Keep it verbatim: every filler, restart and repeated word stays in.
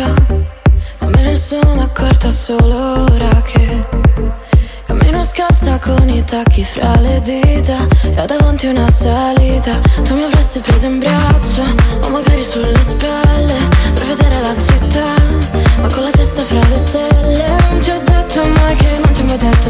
vita, ma me ne sono accorta solo ora che cammino scalza con i tacchi fra le dita e ho davanti una salita. Tu mi avresti preso in braccio o magari sulle spalle per vedere la città, ma con la testa fra le stelle. Non ti ho detto mai che non ti ho mai detto